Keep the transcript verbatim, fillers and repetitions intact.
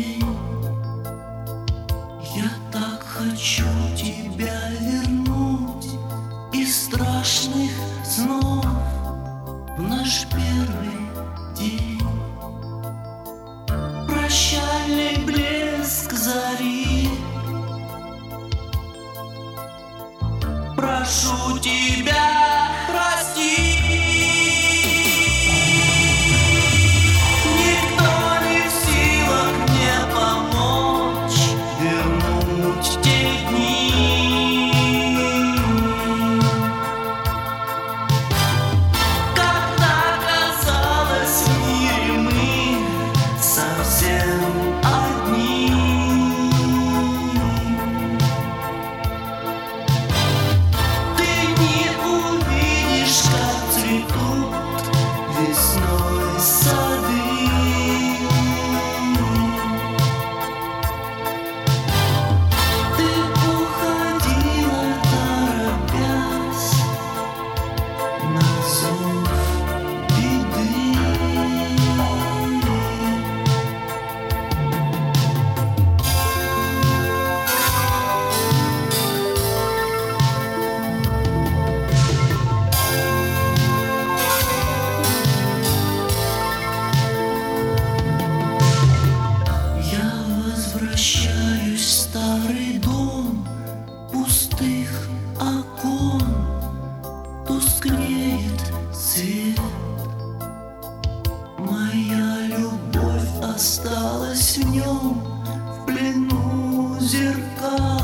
день. Я так хочу тебя вернуть из страшных снов в наш первый день. Прощальный блеск зари, прошу тебя, прости. Никто не в силах мне помочь вернуть те дни, когда казалось в мире мы совсем одни. Ты не увидишь, как цветут весной сады. Ты уходила, торопясь на зов беды. Я возвращаюсь в старый дом пустых окон, тускнеет свет. Моя любовь осталась в нем, в плену зеркал.